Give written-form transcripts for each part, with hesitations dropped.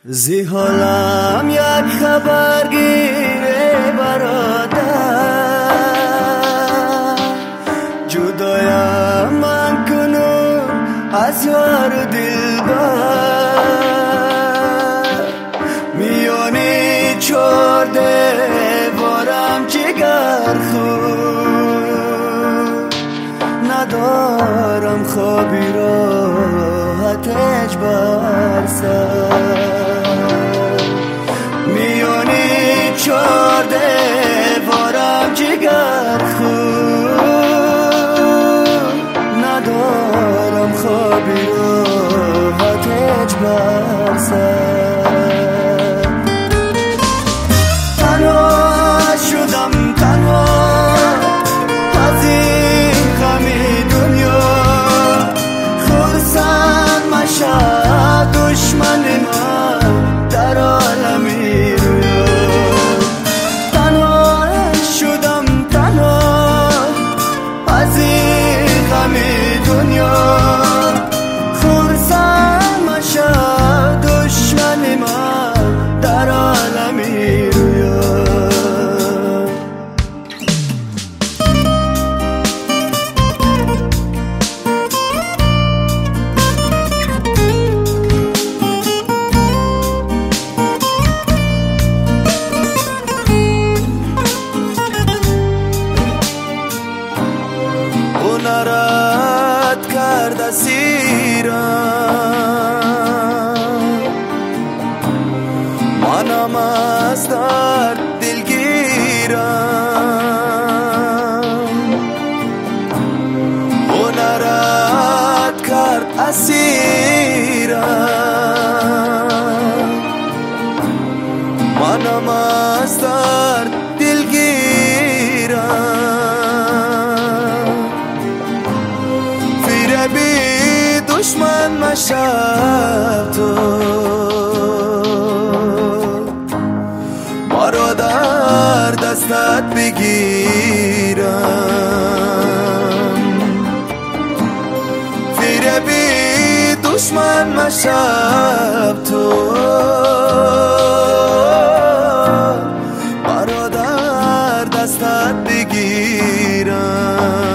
زی حالم یک خبر گیره برادر، جدایم من کنم از یار و دلبر. میانی چار دیوارم جگر خود، ندارم خوابی راحتش بر سر. میانی چار دیوارم جگر خود، ندارم خوابی راحتش بر سر. تنها شدم تنها از این غمی دنیا، خرسند مشد دشمن من در عالمی رویا. تنها شدم تنها از این غمی دنیا، خرسند مشد دشمن من در عالمی رویا. نرد کرد اسیرم، منم از درد دلگیرم. او نرد کرد اسیرم، منم از درد دلگیرم. بی دشمن مشب تو مرا در دستت بگیرم. فیر بی دشمن مشب تو مرا در دستت بگیرم.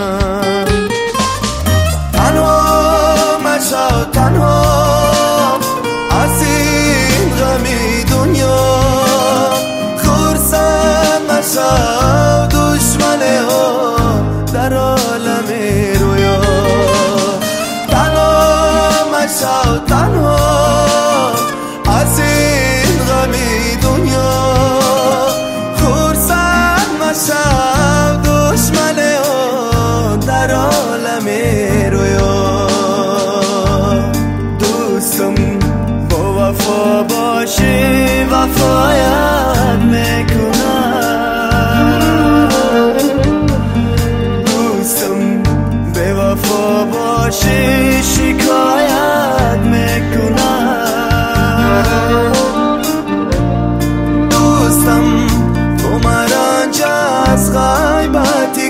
تنها از این غمی دنیا، خرسند مشو دشمن ها در عالم رویا. تنها مشو تنها از این غمی دنیا، خرسند مشو دشمن ها در عالم رویا. با وفا باشی وفایت میکنم، دوستم به وفا باشی شکایت میکنم. دوستم تو مرنج از غیبتی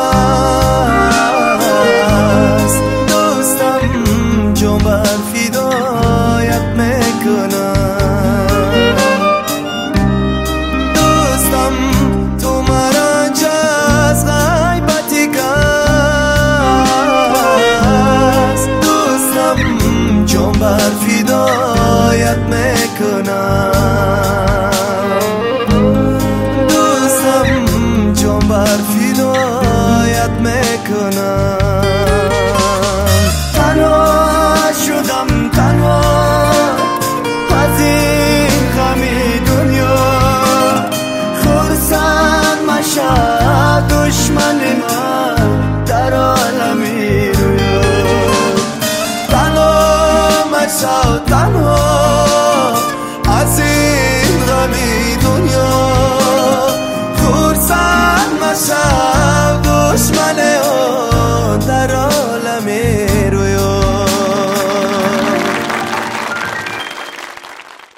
کس، دوستم جون بر فدایت میکنم. دوستم تو مرنج از غیبتی کس، دوستم جون بر فدایت میکنم. دوستم جون بر فدایت میکنم. تنها شدم تنها از این غمی دنیا، خرسند مشد دشمن من در عالمی رویا. تنها مشو تنها